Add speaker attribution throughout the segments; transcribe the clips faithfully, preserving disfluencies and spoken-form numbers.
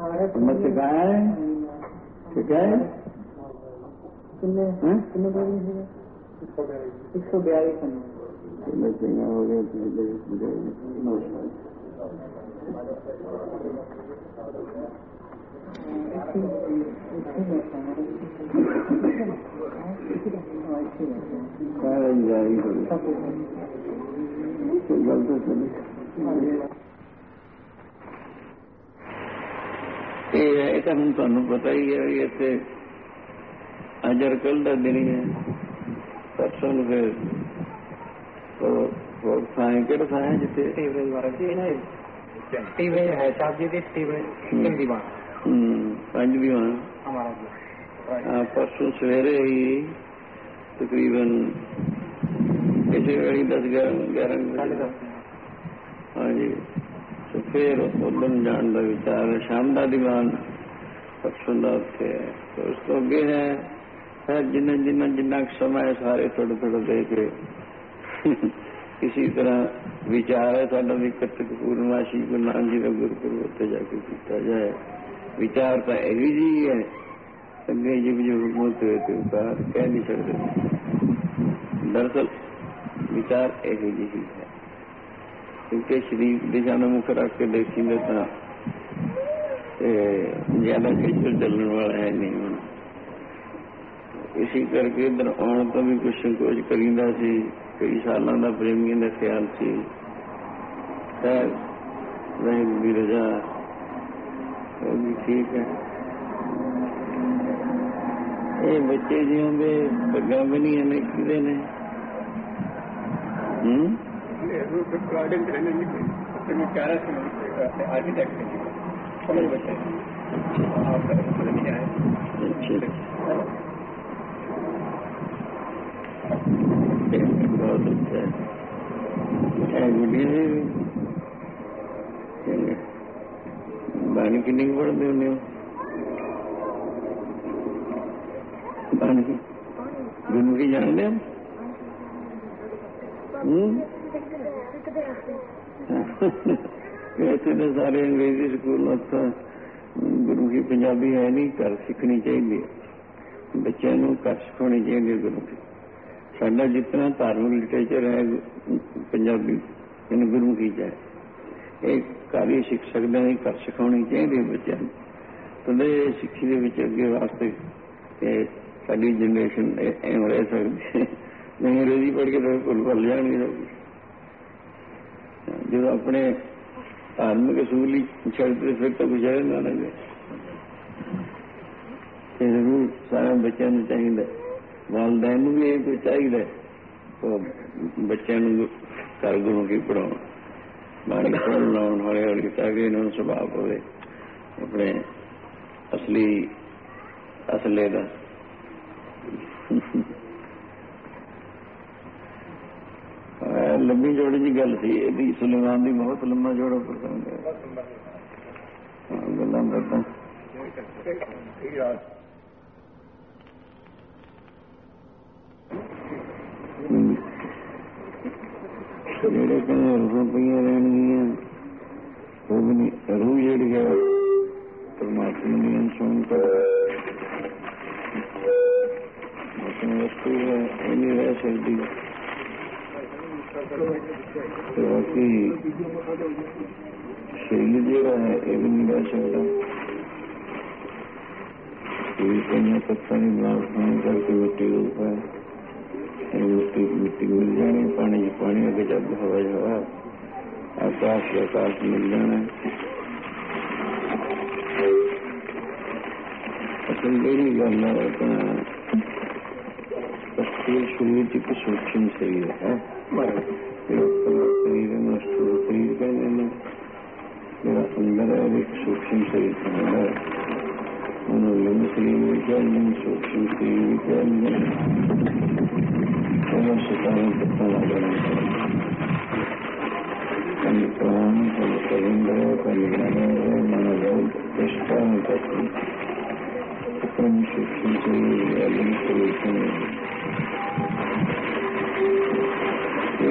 Speaker 1: मत कहाँ है? ठीक है?
Speaker 2: कितने कितने एक सौ बयालीस
Speaker 1: चंगा हो गया। गलत चली ਇਹ ਹੈ ਤਾਂ ਹੁਣ ਤੁਹਾਨੂੰ ਪਤਾ ਹੀ ਹੈ ਵੀ ਇੱਥੇ ਅੱਜ ਕੱਲ੍ਹ ਦਾ ਦਿਨ ਹੈ ਪਰਸੋਂ ਨੂੰ ਫਿਰ ਹੋਰ ਥਾਂ ਕਿਹੜਾ ਥਾਂ ਹੈ ਜਿੱਥੇ
Speaker 2: ਟੀਵੀ ਵਾਲਾ ਜੀ ਹੈ ਟੀਵੀ ਹੈ ਚਾਬੀ ਦੀ ਟੀਵੀ ਕਿੰਨੀ ਦੀਵਾਨ
Speaker 1: ਪੰਜ ਦੀਵਾਨ
Speaker 2: ਹਮਾਰਾ
Speaker 1: हाँ परसों सवेरे ही तकरीबन इसी वेली दस ग्यारह ग्यारह हाँ जी तो फिर उदम जान का विचार है शाम का दीवान परसों का उत्थे है तो उस तो अगे है है जिन्हें जिन्हें जिन्ना समय सारे थोड़े थोड़े दे के किसी तरह विचार है साडा भी कत्तक पूर्णमासी गुरु नानक जी का गुरपुरब उत्थे जाके किया जाए विचार तो यही जी है अगे जी जो हुकूमत बाहर कह नहीं सकते दरअसल विचार यही जी है क्योंकि शरीर दिशा में मुख रख के देखेंगे तो ज्यादा खिचड़ चलने वाला है नहीं होना इसी करके इधर आने तो भी कुछ संकोच करीदा सी कई सालों का प्रेमियों का ख्याल सी खैर वाहिगुरू की रजा वो भी ठीक है। ये बच्चे जिंदे पग्गा बनिया ने किदे ने बहुत अच्छा है गुड़िया बानी किन्नी पढ़ते होने गुरमुखी जानते हैं वैसे तो सारे अंग्रेजी स्कूल गुरमुखी पंजाबी है नहीं घर सीखनी चाहिए बच्चों को घर सिखानी चाहिए गुरमुखी साडा जितना धार्मिक लिटरेचर है पंजाबी इन गुरमुखी है एक घर ही सीख सकते हैं घर सिखानी चाहिए बच्चों तो सिक्खी के अगे वास्ते साड़ी जनरेशन एवं रह सकती है नहीं अंग्रेजी पढ़ के तो भुल भुल जाएंगे जो अपने धार्मिक असूल ही छड़ते फिर तो कुछ रहना लगे जरूर सारे बच्चों को चाहिए वालदैन भी यही कुछ चाहिए तो बच्चों को घर गुरु की पढ़ाओ बाणी पढ़ना हौली हौली ताकि इन्होंने सुभाव हो अपने असली असले का लंबी जोड़ी की गल थी यदि सुलेमान की बहुत लंबा जोड़ा प्रसंग है गल्लां करता जेड़े कहने रूह पईयां रहणगियां वो भी नहीं रूह जेड़ी है परमात्मा की अनसुन कर वस्तु है ये नहीं रह सकती तो बाकी शरीर जोड़ा है ये भी नहीं रह सकता कहीं पत्ता नहीं बात होने करके मिट्टी के ऊपर मिट्टी मिट्टी मिल जानी पानी की पानी आगे जब हवा हवा आकाश के आकाश मिल जाना असल यही गल है स्थूल शरीर की सूक्ष्म शरीर है शरीर में स्थूल शरीर कहते हैं मेरा अंदर है एक सूक्ष्म शरीर अंदर उन्होंने लिंग शरीर भी कहते हैं सूक्ष्म शरीर भी कहते हैं सितारे पत्ता लगा कभी प्राण कभी करेंद्र कभी ज्ञानेन्द्र मनोयोग चेष्टा सूक्ष्म शरीर या लिंग शरीर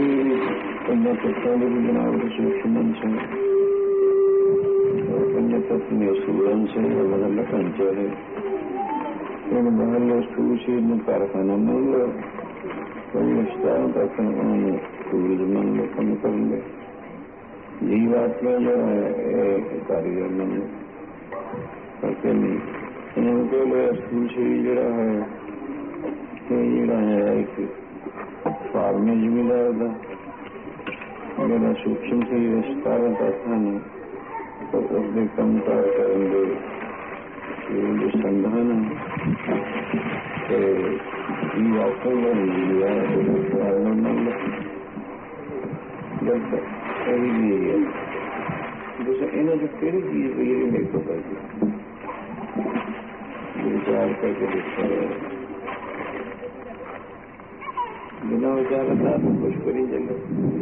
Speaker 1: पंजा तत्व भी बनावट सूक्ष्म अंश है पंजा अपने सूरन से बदल पंचर इन बदल स्थूल शरीर में कारखाना मान लो कोई विस्तार तक सूरज मान लो कम कर ले जीवात्मा जो है कारीगर मान लो करके नहीं इनको स्थूल शरीर जरा है जरा है एक फार्मे जिम्मेदार था मेरा सूक्ष्म से विस्तार तथा नहीं तो उसके कम कार करेंगे जो संधान जीवात्मा इन्हें जो केड़ी चीज मिली मेरे को पाई विचार करके देखा बिना विचार था तो कुछ करी चले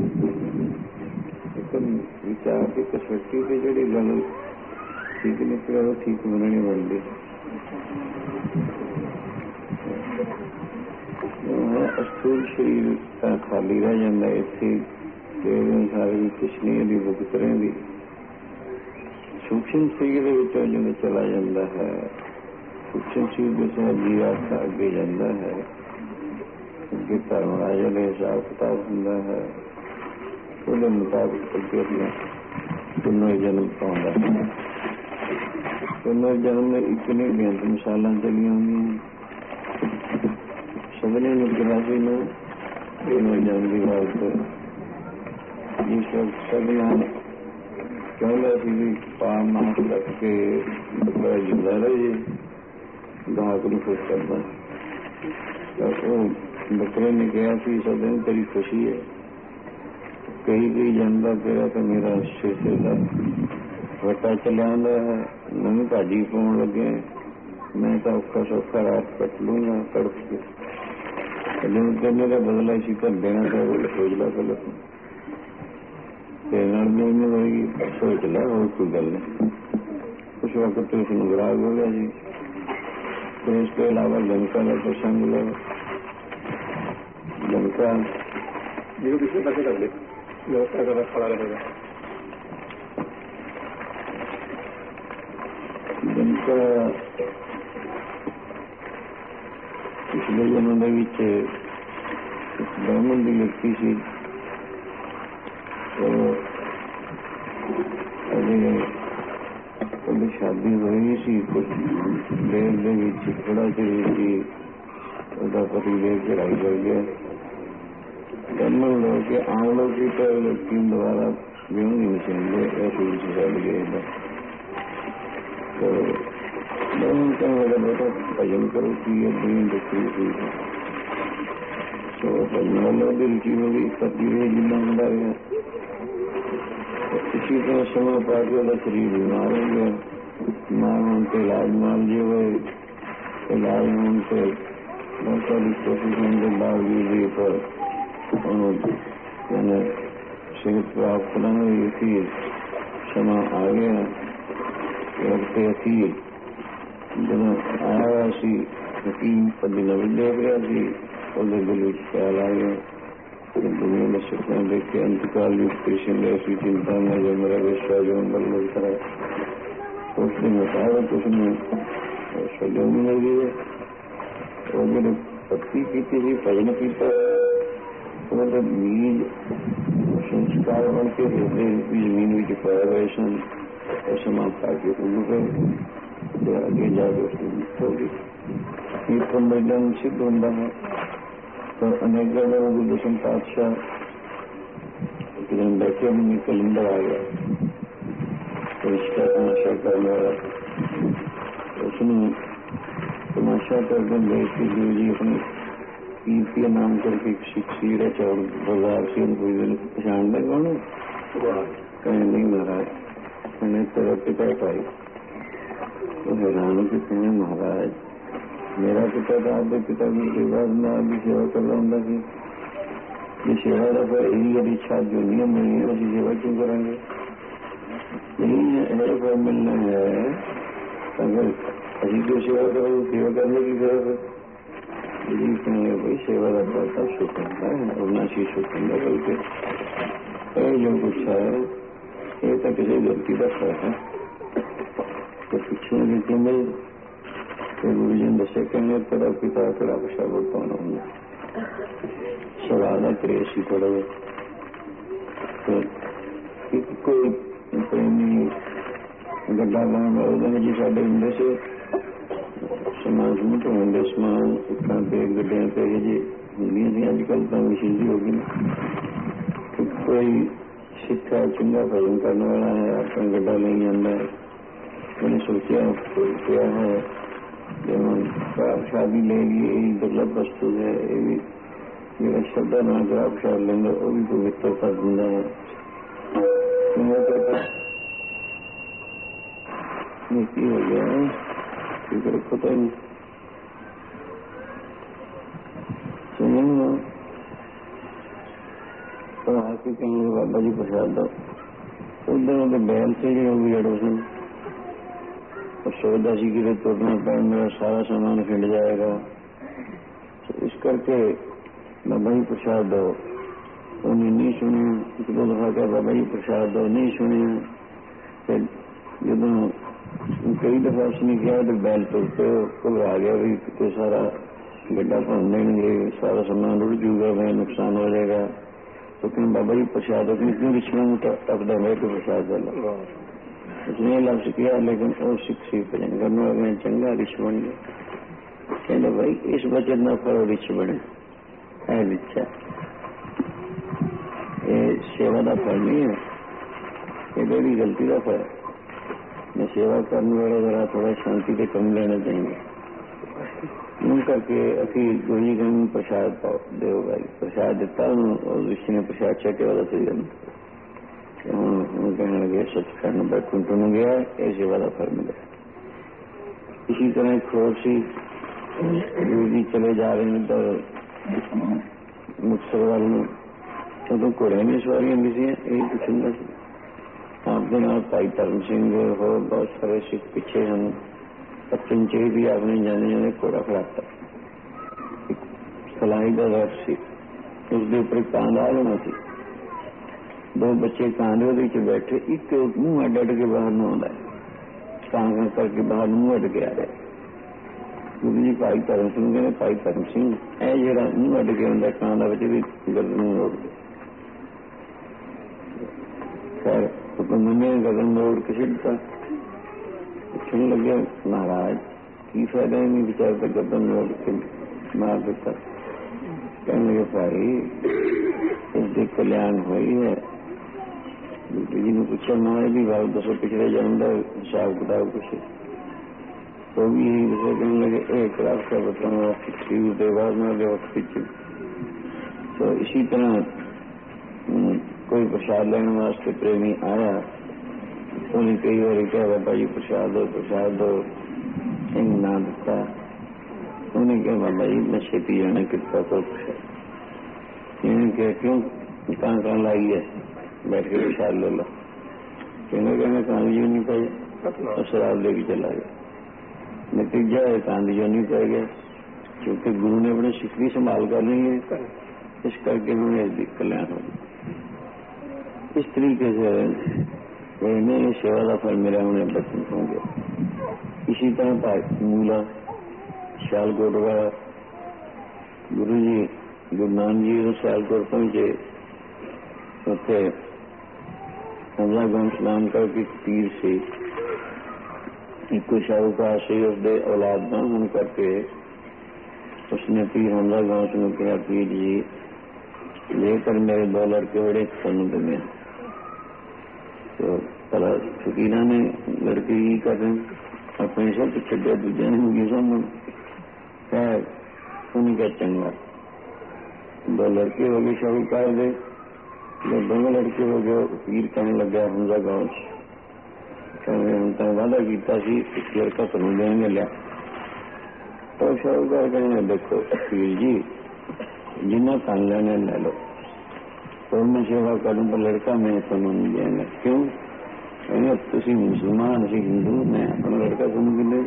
Speaker 1: विचार की कसौटी से जड़ी गल ठीक निकले वो ठीक बननी बनती स्थूल शरीर का खाली रह जाता इतने सारी किशनी की भुगतरे की सूक्ष्म शरीर जो चला जाता है सूक्ष्म शरीर के साथ जीवात्मा अगे जाता है अगे धर्मराज का हिसाब किताब होंगे है उसके मुताबिक अगे अपना पुनर्जन्म पाता है पुनर्जन्म में एक नहीं बेअंत मिसालां चलिया होंगी सबने निराशी में पुनर्जन्म की बात जिस वक्त सबना कहला सी भी पान नाश रख के बकरा जिंदा रहे गाहक नहीं खुश करता तो बकरे ने कहा कि सब दिन तेरी खुशी है कहीं कहीं जानता तेरा तो मेरा शीशे का वटा चलिया है नवी भाजी पाउन लगे मैं तो औखा सौखा रात कट लूंगा तड़प के कहने का बदला इसी का देना था वो सोच ला गलत होगी सोच ला और कोई गल नहीं उस वक्त तो उसने विराग हो गया जी फिर इसके अलावा लंका का प्रसंग लो लंका जो किसी कैसे कर ले लंका का खड़ा रहेगा लंका पिछले जन्म ब्राह्मण की लड़की सी शादी हुई सी कुछ देर के थोड़ा चिर की पति देर चढ़ाई कर गया ब्राह्मण लोग के आम लोग की तो लड़की दोबारा ब्याह नहीं चाहिए ऐसे ही चल गए तो ब्राह्मण का मेरा बेटा भजन करो कि ये दिन दुखी हुई है तो भजन वालों की रुचि होगी पति रहे जिला बंदा गया इसी तरह समय पाके वाला शरीर बीमार हो गया बीमार होने के इलाज माल जो है इलाज होने से बहुत सारी कोशिश होने के बावजूद भी पर मैंने सेहत प्राप्त न हुई थी समय आ गया के अखीर जब आया सी हकीम पदी नवी देख रहा थी और दिल ख्याल आ गया दुनिया में सपना देख के अंतकाल पेशेंट ऐसी चिंता में जो मेरा विश्वास जो अंदर लगता है उसने बताया तो उसने सजोनी लगी है और मेरे पत्नी पीती थी भजन पीता तो मतलब बीज संस्कार बन के हृदय की जमीन में पाया वैसन और समाप्त आके उल्लू गए आगे जाकर उसकी हो गई ये सम्मेलन सिद्ध होता है तो अनेक लोगों को दशम पातशाह बैठे में कैलेंडर आ गया तो इसका तमाशा करने वाला उसने तमाशा करके बैठ के गुरु जी अपने पीर के नाम करके सीर है चौड़ बाजार से कोई दिन पहचान दें कौन कहीं नहीं महाराज मैंने तेरा पिता पाई तो हैरान के कहें महाराज मेरा पिता था आपके पिता की सेवा में आपकी सेवा कर रहा हूँ ये सेवा का फिर यही यदि इच्छा जो नियम नहीं है उसकी सेवा क्यों करेंगे यही है पर मिलना है अगर अभी को सेवा करो सेवा करने की जरूरत है यही कहेंगे भाई सेवा का करता सुख करता है और ना शी सुख करना करके जो कुछ है ये तो किसी व्यक्ति का फर्क है तो पिछले भी कहते गुरु जी ने दसे कहने तेरा पिता तेरा प्रसाद पाना होंगे सवाल है क्रेसी थोड़ा तो एक कोई प्रेमी गड्ढा गाँव में जी साढ़े होंगे से समाज में तो होंगे समान उतना पे गड्ढे पे जी दुनिया दी अजकल तो मशीनरी होगी कोई शिक्षा चंगा भजन करने वाला है अपना गड्ढा नहीं आना है मैंने सोचा किया है शादी ले लिए यही दुर्लभ वस्तु है ये भी मेरा श्रद्धा ना अगर आप शादी लेंगे वो भी पवित्र कर दिंदा है की हो गया है फिक्र पता नहीं सुनिए तो आके कहेंगे बाबा जी प्रसाद दो उधर उधर बैल से ही होगी एडमिशन और सोचता सी कि तुरना पैर मेरा सारा सामान खिंड जाएगा तो इस करके बाबा जी प्रसाद दो उन्हें नहीं सुने एक दो दफा क्या बाबा जी प्रसाद दो नहीं सुने फिर जो कई दफा उसने किया तो बैल तुरते घबरा गया भी तो सारा गड्ढा भन देंगे सारा सामान रुड़ जूगा मैं नुकसान हो जाएगा तो कहीं बाबा जी प्रसाद क्यों क्यों रिश्वत टपदा है कि प्रसाद वाला उसने लफ्ज किया लेकिन वो सिख सी भजन करने वाले चंगा रिछ बन गया कहते भाई इस वचन न करो रिछ बने है रिच्छा ये सेवा का फल नहीं है ये मेरी गलती का फल मैं सेवा करने वाले जरा थोड़ा शांति के कम लेना चाहिए यूं करके अखी गुरु जी कहने प्रसाद पाओ देव भाई प्रसाद दिता और ऋषि ने प्रसाद चटे वाला से कहने लगे सचखंड बैकुंठ में गया ऐसे वाला फल मिला इसी तरह खोर सी गुरु जी चले जा रहे हैं तो मुक्तसर वाले में तो घोड़े में सवारियां मिली यही पूछूंगा आपके नाल भाई धर्म सिंह और बहुत सारे सिख पीछे हैं पश्चिम च भी आपने जाने जाने घोड़ा खड़ाता सलाई का दर्श से उसके उपर कांदा होना सी दो बच्चे कांदे के बैठे एक मुंह अड अड के बाहर न आता है कांगा करके बाहर मुंह अड के आ रहा है गुरु जी भाई धर्म सिंह कहने भाई धर्म सिंह है जो मुंह अड के आता कांदा बच्चे भी गर्दन मोड़ के खैर हुक्म ने गर्दन मोड़ के सिद्धता पूछने लगे महाराज की फायदा नहीं बेचारे तो गर्दन मोड़ के मार देता कहने लगे भाई इसके कल्याण हुई है गुरु जी ने पूछा महाराज भी भाव दसो पिछले जन्म का हिसाब किताब कुछ तो भी यही दसो कहने लगे एक रास्ता बताना ठीक देवार में गए वक्त पीछे तो इसी तरह कोई प्रसाद लेने वास्ते प्रेमी आया उन्हें कई बार क्या बाबा जी प्रसाद दो प्रसाद दो सिंह ना दिता उन्हें क्या बाबा जी मैं छेती जाने कितना तो प्रसाद इन्हें क्या क्यों कहाँ कहाँ लाई है बैठ के प्रसाद ले लो कहने कहने कांदी जो नहीं पाई और शराब लेके चला गया नतीजा है कांदी जो नहीं पाई गया क्योंकि गुरु ने अपने सिख भी संभाल कर ली है इस करके उन्होंने कल्याण हो इस तरीके से इन्हें सेवा का फल मेरा उन्हें बचन हो गया इसी तरह मूला सियालकोट वाला गुरु जी गुरु नानक जी तो सियालकोट पहुंचे उसे हमला गांव स्नान करके तीर से एक शाहूकार से उसके औलाद न होने करके उसने पीर हमला गांव से कहा पीर जी लेकर मेरे दो लड़के बड़े समुद्र में तो भला फकीरा ने लड़के ही कर रहे अपने सब छड्या दूजे ने होगी समझ खैर उन्हें क्या चंगा दो लड़के हो गए शाहूकार दे जब दोनों लड़के हो गए पीर कहने लग गया हमला गांव कहने हम तो वादा किया लड़का तुम देंगे लिया तो शाहूकार कहने देखो पीर जी जिन्ना कान लेने ले लो तो मैं सेवा करूं पर लड़का मैं तुम नहीं देंगे क्यों कहने तुम मुसलमान असी हिंदू मैं अपना लड़का तुम कि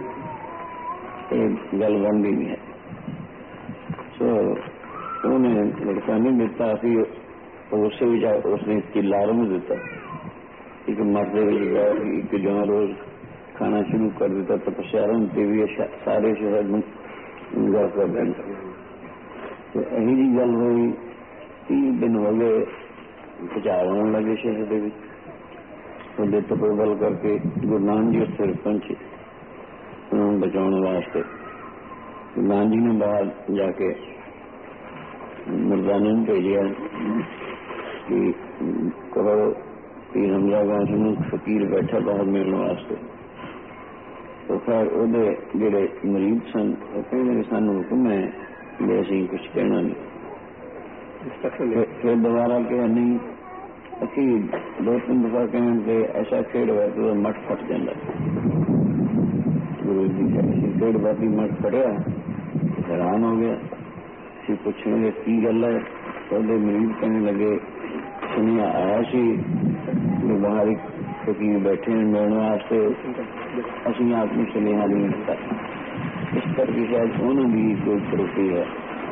Speaker 1: गल बनती नहीं है सो उन्हें लड़का नहीं दिता फिर उससे भी उसने किला में दिता एक मर्द एक जहाँ रोज खाना शुरू कर दिता तो शहरों से भी सारे शहर में गा कर देंगे। तो यही जी गल हुई, तीस दिन हो गए भुचाल आने लगे शहर के ਉਹਦੇ ਤਪੋਬਲ ਕਰਕੇ ਗੁਰੂ ਨਾਨਕ ਜੀ ਉੱਥੇ ਪਹੁੰਚੇ ਉਹਨਾਂ ਨੂੰ ਬਚਾਉਣ ਵਾਸਤੇ। ਗੁਰੂ ਨਾਨਕ ਜੀ ਨੇ ਬਾਹਰ ਜਾ ਕੇ ਮਰਦਾਨੇ ਨੂੰ ਭੇਜਿਆ ਕਿ ਕਹੋ ਕਿ ਹਮਲਾ ਗਾਂਸ ਨੂੰ ਫਕੀਰ ਬੈਠਾ ਬਾਹਰ ਮਿਲਣ ਵਾਸਤੇ। तो फिर ਉਹਦੇ ਜਿਹੜੇ ਮਰੀਜ਼ ਸਨ ਉਹ ਕਹਿੰਦੇ ਸਾਨੂੰ ਹੁਕਮ ਹੈ ਵੀ ਅਸੀਂ ਕੁਛ ਕਹਿਣਾ ਨਹੀਂ। ਫਿਰ ਦੁਬਾਰਾ ਕਿਹਾ ਨਹੀਂ, ਅਸੀਂ ਦੋ ਤਿੰਨ ਦਫਾ ਕਹਿਣ ਤੇ ਐਸਾ ਖੇਡ ਹੋਇਆ ਕਿ ਮੱਠ ਫਟ ਜਾਂਦਾ। ਗੁਰੂ ਜੀ ਅਸੀਂ ਖੇਡ ਬਾਤੀ ਮੱਠ ਫੜਿਆ, ਹੈਰਾਨ ਹੋ ਗਿਆ। ਅਸੀਂ ਪੁੱਛਾਂਗੇ ਕੀ ਗੱਲ ਹੈ? ਉਹਦੇ ਮਰੀਜ਼ ਕਹਿਣ ਲੱਗੇ ਸੁਣਿਆ ਆਇਆ ਸੀ ਵੀ ਬਾਹਰ ਇੱਕ ਫਕੀਰ ਬੈਠੇ ਨੇ ਮਿਲਣ ਵਾਸਤੇ, ਅਸੀਂ ਆਪ ਨੂੰ ਸੁਨੇਹਾ ਨਹੀਂ ਦਿੱਤਾ। ਇਸ ਕਰਕੇ ਸ਼ਾਇਦ ਉਹਨੂੰ ਵੀ ਕੋਈ ਤਰੱਕੀ ਹੈ।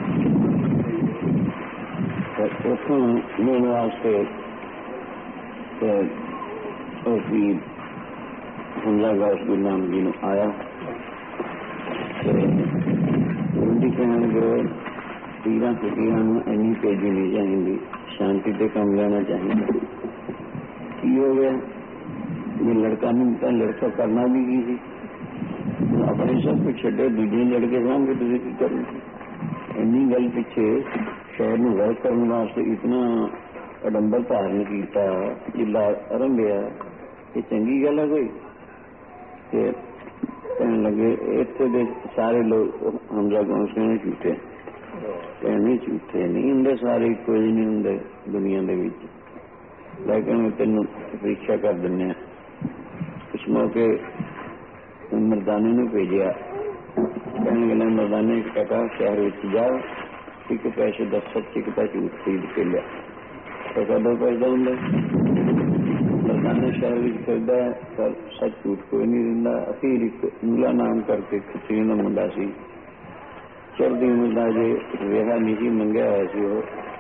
Speaker 1: ਉੱਥੋਂ ਮਿਲਣ ਵਾਸਤੇ ਉਹ ਵੀ ਹਮਲਾ ਗਾਸ ਗੁਰੂ ਨਾਨਕ ਜੀ ਨੂੰ ਆਇਆ ਤੇ ਉਹਦੀ ਕਹਿਣਗੇ ਪੀਰਾਂ ਫਕੀਰਾਂ ਨੂੰ ਇੰਨੀ ਤੇਜ਼ੀ ਨਹੀਂ ਚਾਹੀਦੀ, ਸ਼ਾਂਤੀ ਤੇ ਕੰਮ ਲੈਣਾ ਚਾਹੀਦਾ। ਕੀ ਹੋ ਗਿਆ? ये लड़का नहीं था, लड़का करना भी की थी, अपने सब कुछ छे दूजे लड़के सामने तुझे की करनी थी। इन्नी गल पिछे शहर में वर्क करने वास्ते इतना अडंबर धारण किया, जिला आरंभिया, ये चंगी गल है कोई? कहने लगे इतने दे सारे लोग हमला गाँव कहने झूठे, कहने झूठे नहीं होंगे सारे, कोई नहीं होंगे दुनिया के विच, लेकिन तेन परीक्षा कर दिने। इस मौके मरदाने ने भेजा, कहने लगे मरदाने टका शहर में जाओ, एक पैसे दस सच एक पैसे झूठ खरीद के लिया। टका दो पैसा होंगे, मरदाने शहर में फिरदा पर सच झूठ कोई नहीं रहा। अखीर एक मूला नाम करके खिचड़ी का मुंडा सी, चढ़ती मुंडा जे रेहा नहीं मंगया हुआ सी,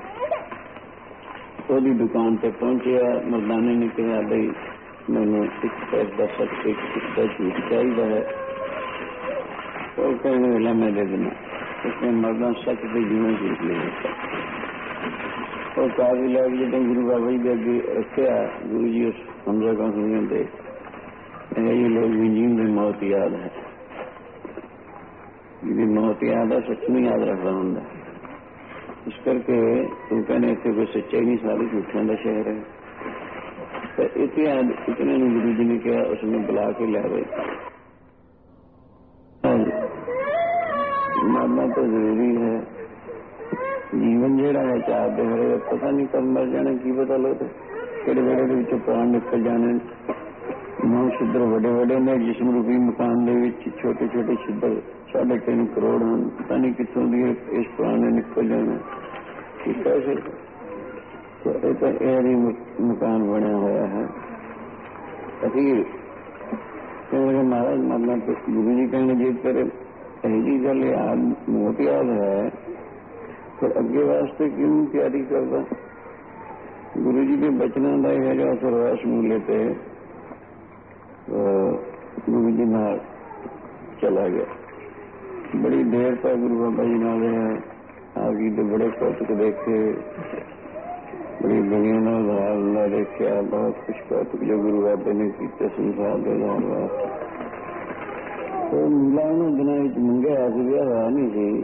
Speaker 1: वो दुकान पर पहुंचा। मरदाने ने कहा बई मैंने एक पैसा सच एक पैसा झूठ चाहिए है, तो कहने वाला मैं दे देना। उसने मरदा सच के जीवन झूठ ले लेता। तो काफी लोग जो गुरु बाबा जी के अगे रखा, गुरु जी उस हमला का सुनते ये लोग भी जीवन में मौत याद है, जी मौत याद है, सच में याद रखना होंगे। इस करके तू कहने इतने कोई सच्चाई नहीं, सारे झूठों का शहर है। तो इतिहास इतने गुरु जी ने कहा, उसमें बुला के ला गए। मरना तो जरूरी है, जीवन जेड़ा है चार दे हरे पता नहीं कब मर जाने की पता लोग केड़े वेड़े के प्राण निकल जाने। नौ छिद्र बड़े बड़े ने जिसम रूपी मकान के छोटे छोटे छिद्र साढ़े तीन करोड़ हैं, पता नहीं कितों दी इस प्राण ने निकल जाना की कैसे। तो यही मकान बनया हुआ है। अखीर कहने महाराज मरना तो गुरु जी कहने जे तेरे यही गल याद मौत याद है तो अगे वास्ते क्यों तैयारी करता। गुरु जी के बचनों का यह जो सरवास मूल्य पे गुरु जी नाल चला गया। बड़ी देर तक गुरु बाबा जी नाल आगे तो बड़े कौतुक देखे, बड़ी दुनिया ना देखा, बहुत कुछ कौतुक जो गुरु बाबे ने किए संसार के जान वास्ते। तो मूला उन्होंने दिनों मंगया विआह नहीं सी,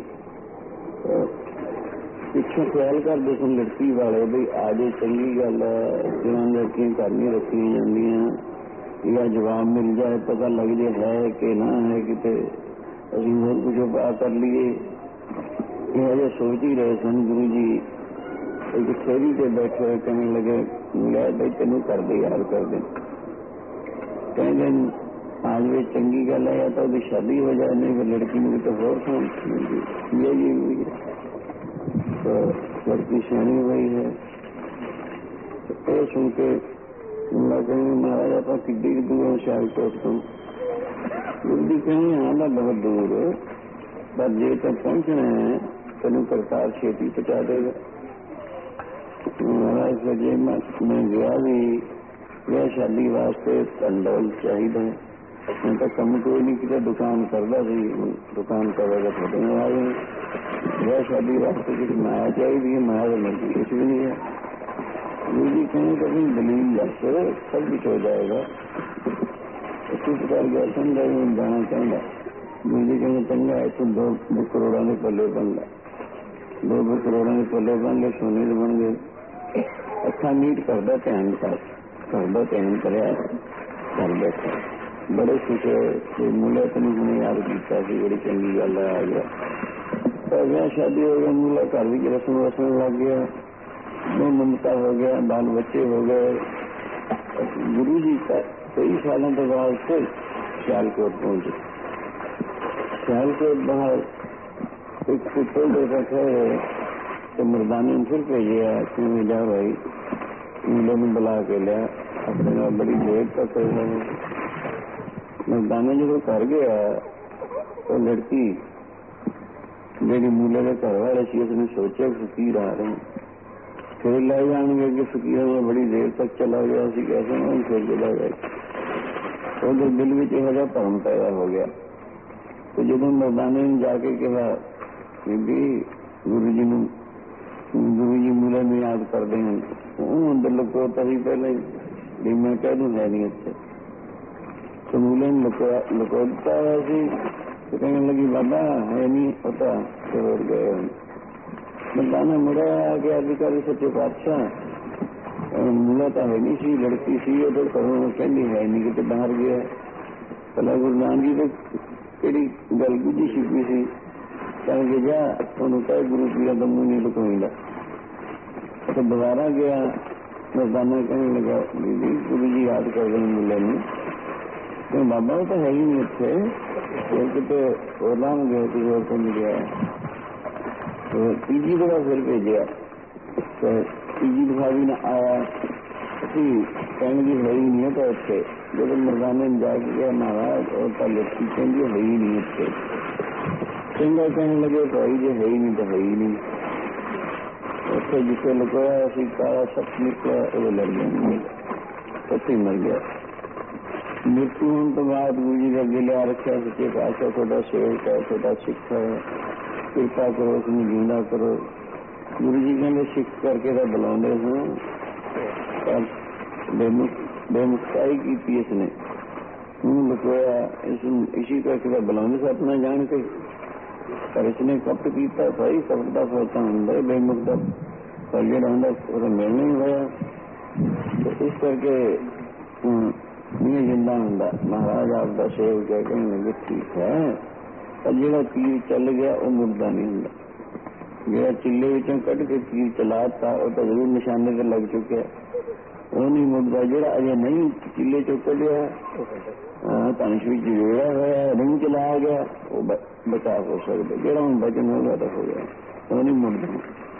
Speaker 1: पिछों ख्याल करते सन लड़की वाले बई आजे चंगी गल है, जिन्हों लड़कियां घर नहीं रखी जांदियां या जवाब मिल जाए, पता लग जाए है कि ना है, किते असीं होर कुछ उपाय कर लीए। यह सोच ही रहे सन। गुरु जी एक फेरी से बैठे हुए कहने लगे मिला भाई तेनों कर दे यार कर दे। कहने आज भी चंगी गल है, या तो उसकी शादी हो जाए, नहीं फिर लड़की में तो होर खान यही हुई है। तो लड़की सियाणी हुई है। तो ये सुन के मैं कहेंगे महाराज आप किड्डी दूर है सियालकोट तो। गुरु जी कहेंगे हाँ ना बहुत दूर है, पर जे तो पहुंचना है तेन करतार छेती पहुंचा देगा। महाराज फिर जे मैं गया भी यह शादी वास्ते कंडोल चाहिए, मैं तो कम कोई नहीं किया, दुकान करता सी, दुकान करेगा छोटे में आ गए यह शादी वास्ते की माया चाहिए, माया तो मिलती कुछ भी नहीं है। गुरु जी कहें कभी दलील दस सब कुछ हो जाएगा। इसी प्रकार के समझा जाना चाहता। गुरु जी कहेंगे चंगा है, तुम दो दो करोड़ा के पल्ले बन गए, दो दो करोड़ा के पल्ले बन गए, सोने के बन गए। अच्छा मीट करदा ध्यान कर करदा ध्यान कराया कर बैठा, बड़े खुश होए। मूला तैਨੂੰ हुणे याद किया सी, बड़ी चंगी गल आ गया। तो ब्याह शादी हो गया, मूला घर भी रसम रसम लग गया, मैं ममता हो गया, बाल बच्चे हो गए। गुरु जी का कई सालों के बाद फिर सियालकोट पहुंचे। सियालकोट बाहर एक पुत्र देखा ठहरे तो मर्दाने फिर भेजे क्यों जा भाई, मूले में बुला के लिया अपने नाल बड़ी देर तक। मर्दाने जो कर गया तो लड़की मेरी मूले के घर वाले सी, उसने सोचा फकीर आ रहे हैं, फिर ले जाएंगे कि फकीर में बड़ी देर तक चला गया सी, कैसे नहीं फिर चला गया। उधर दिल में यह भरम पैदा हो गया। तो जो मर्दाने ने जाके कहा भी गुरु जी ने गुरु जी मूले में याद कर दें, अंदर लुकोता ही पहले भी मैं कह दूं है नहीं अच्छे। तो मूले ने लुको दिता हुआ सी, तो कहने लगी बाबा है नहीं होता, तो हो गए। मर्दाना मुड़ा आके अधिकारी सच्चे पातशाह मूला तो है नहीं सी, लड़की सी तो करो कहनी है नहीं कि बाहर गया। भला गुरु नानक जी तो केड़ी गल गुझी छिपी सी, कह जा उन्होंने कह गुरु पीरा तो मुंह नहीं लुकाईंदा। तो दोबारा गया, मर्दाना कहने लगा दीदी गुरु जी याद कर रहे मूले में, तो बाबा तो है ही नहीं इतने, कितने और नाम गए किसी और को नहीं गया। तो तीजी दफा फिर भेजा, तो तीजी दफा भी न आया, कहने की है ही नहीं है। तो इतने जब मर्दाने ने जाके गया महाराज और तो लड़की कहेंगे है ही नहीं इतने, चंगा कहने लगे भाई जो है ही नहीं तो है ही नहीं। उससे जिसे लुकाया उसी काला सच निकला, वो लड़ गया, सच्ची मर गया। मृत्यु होने तो बाद गुरु जी का गिला रखा, सच्चे पातशाह छोटा सेवक है, छोटा सिख है, कृपा करो उसमें जिंदा करो। गुरु जी कहते सिख करके तो बुलाते हैं, बेमुखताई की इसने मुंह लुकोया, इसी करके तो बुलाने से अपना जान के, पर इसने कपट किया भाई, कपट का फलता होंगे बेमुख का फल जो होंगे मिलना ही होया। तो इस करके नहीं जिंदा होंगे। महाराज आपका सेवक है, कहने लगे ठीक है, पर जो तीर चल गया वो मुड़दा नहीं होंगे। जो चिल्ले विचों कट के तीर चलाता वो तो जरूर निशाने पर लग चुके, वो नहीं मुड़दा। जो अजे नहीं चिल्ले चो कटिया धनुष भी जोड़ा हुआ नहीं चलाया गया, वो बचा हो सकते, जो हम बचन हो गया तो हो गया, वो नहीं मुड़दा।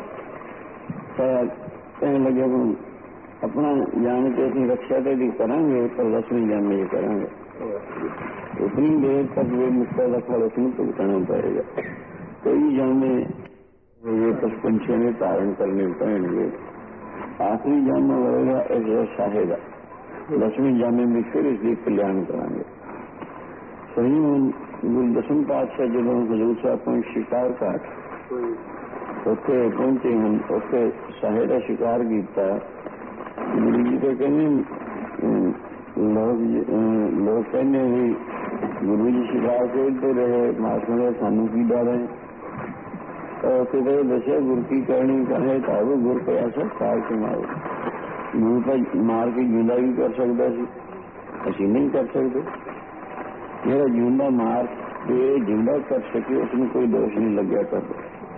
Speaker 1: कहने लगे हम अपना जान के अपनी रक्षा तो भी करेंगे, पर लक्ष्मी जान में करेंगे, उतनी देर तक वे मुक्ता का फल उसमें भुगतना पड़ेगा। कई जामे ये पचपंचे में धारण करने पड़ेंगे, आखिरी जामा रहेगा इस साहेगा, दसवीं जामे में फिर इसलिए कल्याण करांगे। सही गुरु दसम पातशाह जो हजूर साहब पहुंच शिकार घाट उत्थे पहुंचे हम, उत्थे साहे का शिकार किया। गुरु जी तो कहने लोग लोग कहने भी गुरु जी शिकार खेलते रहे, महात्मा सानू की डर है। तो दसिया गुरु की करनी कहे तारो गुर पे ऐसा कार के मारो, गुरु पर मार के जिंदा भी कर सकता सी, असी नहीं कर सकते। मेरा जिंदा मार के जिंदा कर सके उसमें कोई दोष नहीं लग गया कर,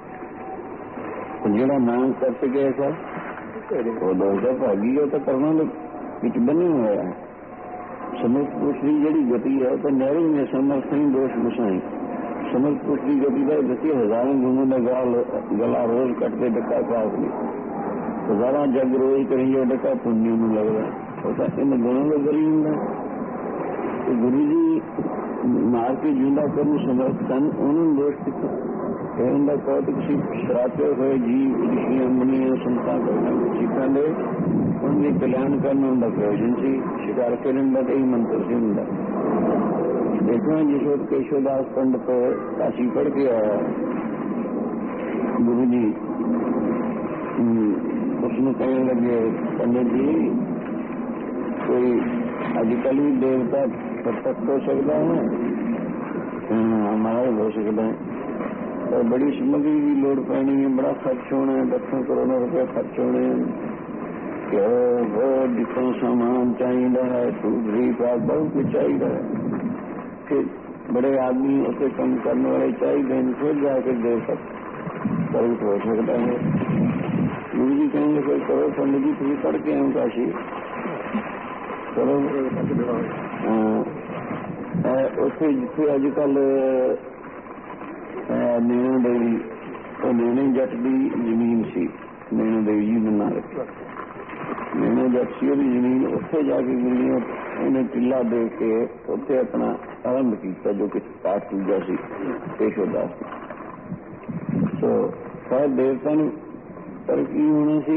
Speaker 1: जो नाम कर सके ऐसा वो दोष का भागी है, तो करना बिच बने हुआ है। समर्थ पुरुष की जी गति है तो नहरी में समर्थ नहीं दोष घुसाई। समर्थ पुरुष की गति का दसी हजारों गुणों में गला रोज कटते डका पास नहीं, हजारा जग रोज करेंगे डका पुण्य में लग रहा है, इन गुणों में गरी होंगे। तो गुरु जी मार के जिंदा करने समर्थ सन, उन्होंने दोष किया। उनका कौतुक श्राप्य हुए जीव ऋषियां मुनिया संता करना सीखा दे, उनके कल्याण करना उनका प्रयोजन सी, शिकार करने का यही मंत्र से होंगे। देखो जिस वक्त केशवदास पंडित काशी पढ़ के आया गुरु जी उसमें कहने लगे पंडित जी कोई अजकल भी देवता प्रत्यक्ष हो सकता है हमारा हो सकता है और बड़ी सामग्री की लोड़ पैनी है बड़ा खर्च होना है दसों करोड़ रुपये खर्च होने क्यों बहुत जितना सामान चाहिए है दूसरी बात बहुत कुछ चाहिए है फिर बड़े आदमी उसे कम करने वाले चाहिए फिर जाकर देव तक प्रवृत्त हो सकता है। गुरु जी कहेंगे फिर करो पंडित जी फिर पढ़ के हम काशी करो उसे जिथे अजकल नैना देवी तो नैने जट की जमीन सी नैना देवी जी ने ना रखा नैना जट सी ओदी जमीन उत्थे जाके गुरु जी उन्हें किला दे के उत्थे अपना आरंभ किया जो कि पाठ पूजा सी केशवदास तो शायद देवता ने तरक्की होनी सी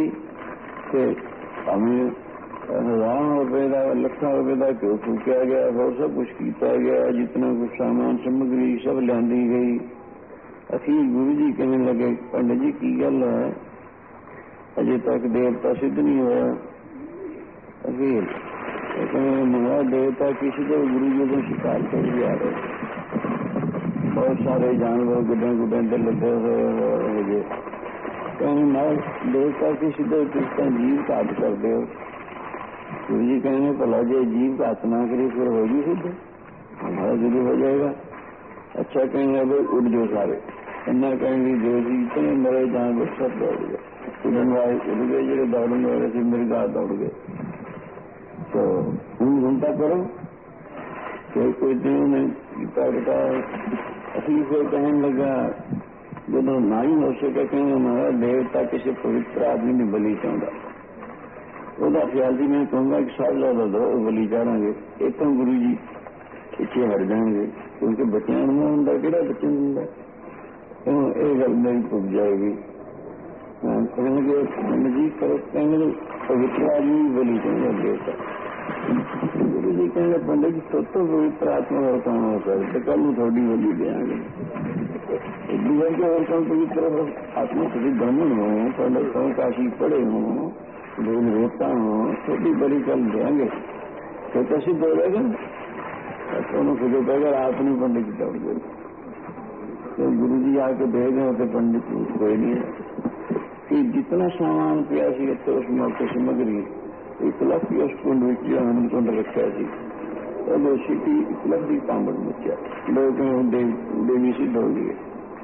Speaker 1: हमें हजारों रुपए का लखों रुपए का घ्यो फूकिया गया और सब कुछ किया गया जितना कुछ सामान सामग्री सब लियांदी गई असी गुरु जी कहने लगे पंडित जी की गल है अजे तक देवता सिद्ध नहीं होया अखीर मंगा देवता किसी को गुरु जी को शिकार कर जा रहे बहुत सारे जानवर गुड्डे गुड्डे से लगे हुए कहने मैं देवता किसी को किसका जीव घात कर दो गुरु जी कहेंगे भला जे जीव घात ना करे फिर होगी सिद्ध हमारा जरूर हो जाएगा। अच्छा कहेंगे भाई उड़ जाओ सारे इन्ना कहेंगे जो जी इतने मरे जानवर सब दौड़ गए उड़न वाले उड़ गए जो दौड़ने वाले थे मृगा दौड़ गए तो घूम घूमता करो कोई कोई दिन नहीं करता असी फिर कहने लगा जो ना ही हो सके कहेंगे हमारा देवता किसी पवित्र आदमी ने बलि चाहता ਉਹਦਾ ਖਿਆਲ ਜੀ ਮੈਂ ਕਹੂੰਗਾ ਕਿ ਸਾਹਿਬਜ਼ਾਦਾ ਦੋ ਬਲੀ ਚਾਹਾਂਗੇ ਇੱਥੋਂ ਗੁਰੂ ਜੀ ਪਿੱਛੇ ਹਟ ਜਾਣਗੇ ਕਿਉਂਕਿ ਬੱਚਿਆਂ ਨੂੰ ਹੁੰਦਾ ਕਿਹੜਾ ਬੱਚੇ ਨੂੰ ਹੁੰਦਾ ਇਹ ਗੱਲ ਮੇਰੀ ਭੁੱਲ ਜਾਏਗੀ कहने जी करो कहेंगे पवित्र आदमी बलि चाहेंगे गुरु जी कहेंगे पंडित जी तो तो पवित्र आत्मा और काम हो सकते कल थोड़ी बलि देंगे दूसरे के और कौन पवित्र आत्मा थोड़ी ब्राह्मण हो पंडित हो काशी पढ़े हो लोग रोता हो छोटी बड़ी कल देंगे तो कैसे दौड़ेगा दोनों खुद कहेगा आप नहीं पंडित जी दौड़ गए तो गुरु जी आके भेज गए तो पंडित कोई नहीं है कि जितना सामान पिया सी तो उस मौके सामग्री उपलब्ध उस कुंड में कुंड रखा सी तो सीटी उपलब्धि पांबड़ बच्चा लोग देवी सिद्ध हो गई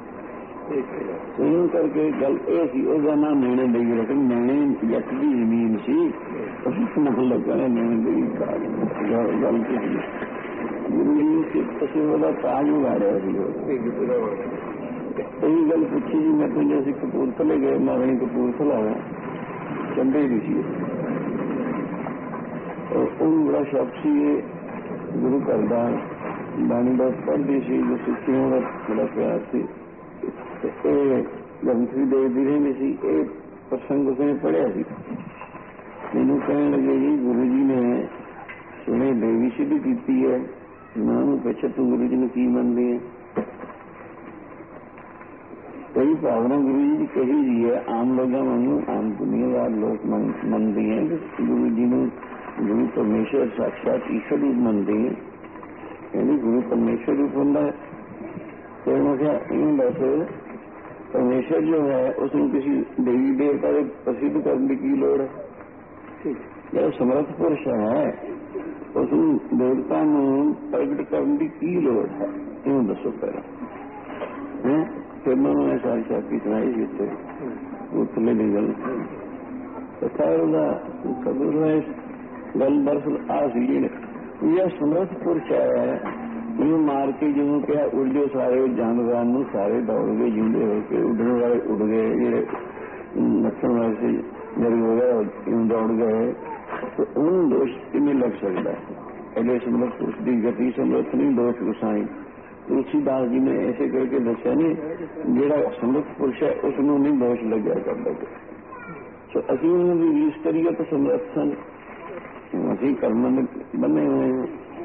Speaker 1: इं करके गल यह नाम नैने देवी रख नैने जट की जमीन सी उस नाम लगा नैने देवी गल गुरु जी असं वो ताज उगाड़िया यही गल पूछी जी मैं तो जैसे कपूरथले गए मारणी कपूरथला है चंडे भी सी और बड़ा शौक सी गुरु घर का बाणी दस पढ़ती सी जो सिक्खियों का बड़ा प्यार से ग्रंथी देखती रही सी ये प्रसंग उसने पढ़िया सी मैनू कहने लगे जी गुरु जी ने सुने देवी सिद्ध की है मैं पूछा तू गुरु जी ने की मनती है कई भावना गुरु जी की कही जी है आम लोगों वालों आम दुनियादार लोग मनते हैं कि गुरु जी ने गुरु परमेश्वर साक्षात ईश्वर रूप मनते हैं यानी गुरु परमेश्वर रूप होता है तो मैं क्या दस परमेश्वर जो है उसमें किसी देवी देवता को प्रसिद्ध करने की लोड़ है जो समर्थ पुरुष है उस देवता प्रगट करने की लोड़ है यूं दसो पहले फिर मैंने सारी छापी सुनाई जी उत्थे उतले की गल तथा कबूर गल दरअसल आ सी यह समर्थ पुरुष है यूं मार के जो क्या उड़ जो सारे जानवर सारे दौड़ गए जिंदे होके उड़ने वाले उड़ गए जेडे नचन वाले से जरूर हो गए यूं दौड़ गए तो उन दोष किमें लग सकता है पहले समर्थ पुरुष की गति समर्थ नहीं दोष गुसाई तुलसीदास जी ने ऐसे करके दसिया नहीं जेड़ा समर्थ पुरुष है उसनों नहीं दोष लग्या करता तो असी उन्होंने रीस करिए तो समर्थ सन असी कर्म बने हुए हैं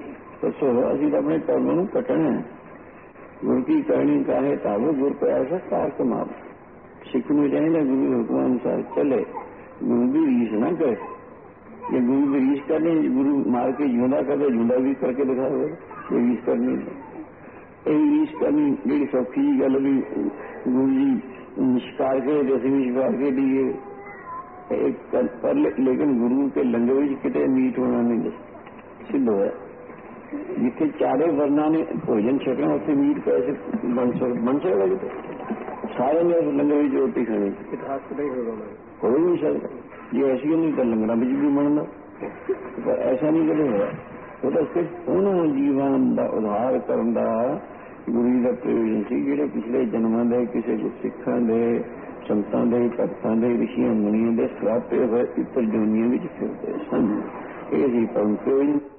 Speaker 1: ਦੱਸੋ ਅਸੀਂ ਤਾਂ ਆਪਣੇ ਕਰਮ ਨੂੰ ਕੱਟਣਾ। ਗੁਰ ਕੀ ਕਰਨੀ ਕਾਹੇ ਤਾਵੋ ਗੁਰ ਪਿਆਸਾ ਕਾਰ ਕਮਾਵ। ਸਿੱਖ ਨੂੰ ਚਾਹੀਦਾ ਗੁਰੂ ਦੇ ਹੁਕਮ ਅਨੁਸਾਰ ਚੱਲੇ, ਗੁਰੂ ਦੀ ਰੀਸ ਨਾ ਕਰੇ। ਜੇ ਗੁਰੂ ਦੀ ਰੀਸ ਕਰਨੀ, ਗੁਰੂ ਮਾਰ ਕੇ ਜਿਉਂਦਾ ਕਰਦੇ, ਜਿਉਂਦਾ ਵੀ ਕਰਕੇ ਦਿਖਾਵੇ, ਇਹ ਰੀਸ ਕਰਨੀ। ਇਹ ਰੀਸ ਕਰਨੀ ਜਿਹੜੀ ਸੌਖੀ ਜਿਹੀ ਗੱਲ ਵੀ ਗੁਰੂ ਜੀ ਸ਼ਿਕਾਰ ਕੇ ਅਸੀਂ ਵੀ ਸ਼ਿਕਾਰ ਕੇ ਦੀਏ ਪਰ, ਲੇਕਿਨ ਗੁਰੂ ਕੇ ਲੰਗਰ ਵਿੱਚ ਕਿਤੇ ਮੀਟ ਹੋਣਾ ਨਹੀਂ ਸਿੱਧ ਹੋਇਆ। ਜਿੱਥੇ ਚਾਰੇ ਵਰਨਾਂ ਨੇ ਭੋਜਨ ਛਕਣਾ ਉੱਥੇ ਮੀਟ ਕੈਸੇ ਬਣ ਸਕ ਬਣ ਸਕਦਾ? ਕਿਤੇ ਸਾਰੇ ਨੇ ਲੰਗਰ ਵਿੱਚ ਰੋਟੀ ਖਾਣੀ, ਹੋ ਨਹੀਂ ਸਕਦਾ। ਜੇ ਅਸੀਂ ਨਹੀਂ ਤਾਂ ਲੰਗਰਾਂ ਵਿੱਚ ਵੀ ਬਣਦਾ, ਪਰ ਐਸਾ ਨਹੀਂ ਕਦੇ ਹੋਇਆ। ਉਹ ਤਾਂ ਸਿਰਫ ਉਹਨਾਂ ਜੀਵਨ ਦਾ ਉਧਾਰ ਕਰਨ ਦਾ ਗੁਰੂ ਦਾ ਪ੍ਰਯੋਜਨ ਸੀ ਜਿਹੜੇ ਪਿਛਲੇ ਜਨਮਾਂ ਦੇ ਕਿਸੇ ਸਿੱਖਾਂ ਦੇ, ਸੰਤਾਂ ਦੇ, ਭਗਤਾਂ ਦੇ, ਰਿਸ਼ੀਆਂ ਮੁਨੀਆਂ ਦੇ ਸਰਾਪੇ ਹੋਏ ਇੱਤਰ ਜੋਨੀਆਂ ਵਿੱਚ ਫਿਰਦੇ ਸਨ। ਇਹ ਸੀ ਪਰਮ ਪ੍ਰਯੋਜਨ।